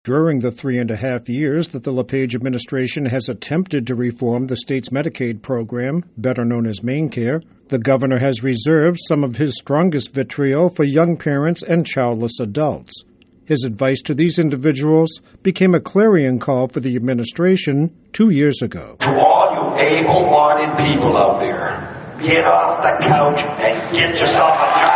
During the 3.5 years that the LePage administration has attempted to reform the state's Medicaid program, better known as MaineCare, the governor has reserved some of his strongest vitriol for young parents and childless adults. His advice to these individuals became a clarion call for the administration 2 years ago. To all you able-bodied people out there, get off the couch and get yourself a job.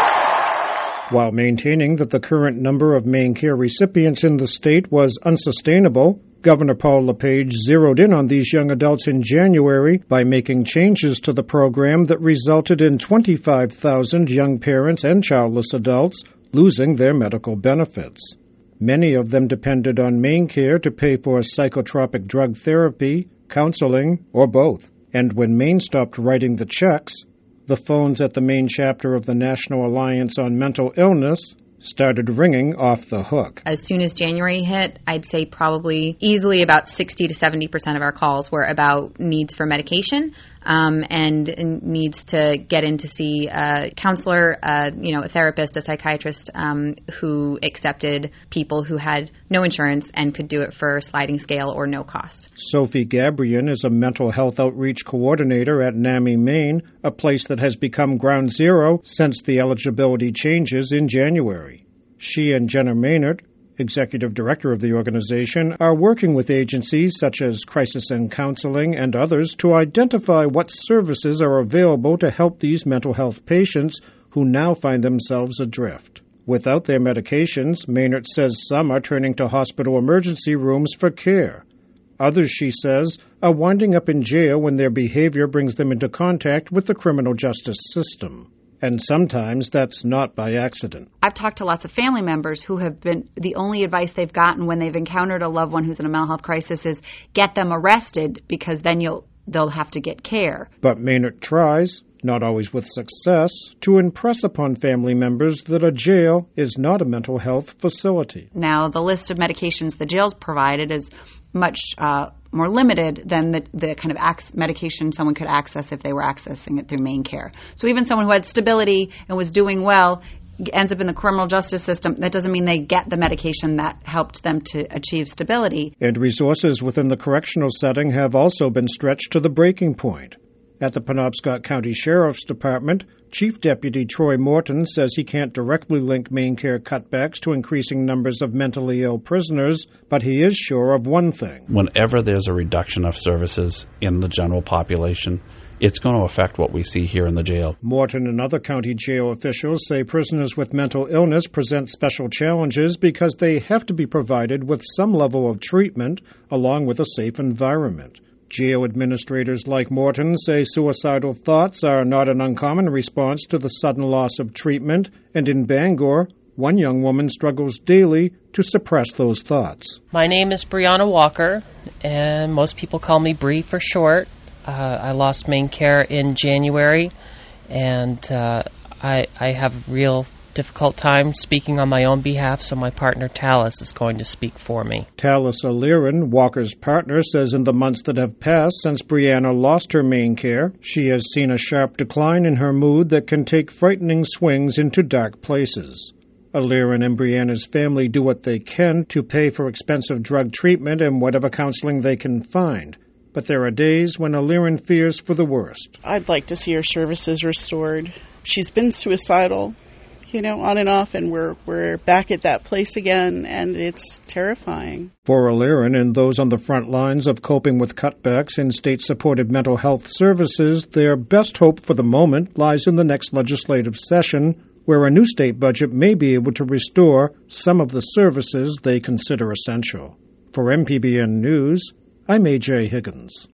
While maintaining that the current number of MaineCare recipients in the state was unsustainable, Governor Paul LePage zeroed in on these young adults in January by making changes to the program that resulted in 25,000 young parents and childless adults losing their medical benefits. Many of them depended on MaineCare to pay for psychotropic drug therapy, counseling, or both. And when Maine stopped writing the checks, the phones at the Maine chapter of the National Alliance on Mental Illness started ringing off the hook. As soon as January hit, I'd say probably easily about 60 to 70% of our calls were about needs for medication and needs to get in to see a counselor, a therapist, a psychiatrist who accepted people who had no insurance and could do it for sliding scale or no cost. Sophie Gabrian is a mental health outreach coordinator at NAMI, Maine, a place that has become ground zero since the eligibility changes in January. She and Jenna Maynard, executive director of the organization, are working with agencies such as Crisis and Counseling and others to identify what services are available to help these mental health patients who now find themselves adrift. Without their medications, Maynard says some are turning to hospital emergency rooms for care. Others, she says, are winding up in jail when their behavior brings them into contact with the criminal justice system. And sometimes that's not by accident. I've talked to lots of family members who have been, the only advice they've gotten when they've encountered a loved one who's in a mental health crisis is get them arrested because then they'll have to get care. But Maynard tries, not always with success, to impress upon family members that a jail is not a mental health facility. Now, the list of medications the jails provided is much more limited than the kind of medication someone could access if they were accessing it through MaineCare. So even someone who had stability and was doing well ends up in the criminal justice system. That doesn't mean they get the medication that helped them to achieve stability. And resources within the correctional setting have also been stretched to the breaking point. At the Penobscot County Sheriff's Department, Chief Deputy Troy Morton says he can't directly link MaineCare cutbacks to increasing numbers of mentally ill prisoners, but he is sure of one thing. Whenever there's a reduction of services in the general population, it's going to affect what we see here in the jail. Morton and other county jail officials say prisoners with mental illness present special challenges because they have to be provided with some level of treatment along with a safe environment. Jail administrators like Morton say suicidal thoughts are not an uncommon response to the sudden loss of treatment, and in Bangor, one young woman struggles daily to suppress those thoughts. My name is Brianna Walker, and most people call me Bree for short. I lost MaineCare in January, and I have real difficult time speaking on my own behalf, so my partner Talis is going to speak for me. Talis Aliran, Walker's partner, says in the months that have passed since Brianna lost her MaineCare, she has seen a sharp decline in her mood that can take frightening swings into dark places. Aliran and Brianna's family do what they can to pay for expensive drug treatment and whatever counseling they can find. But there are days when Aliran fears for the worst. I'd like to see her services restored. She's been suicidal, on and off, and we're back at that place again, and it's terrifying. For Aliran and those on the front lines of coping with cutbacks in state-supported mental health services, their best hope for the moment lies in the next legislative session, where a new state budget may be able to restore some of the services they consider essential. For MPBN News, I'm A.J. Higgins.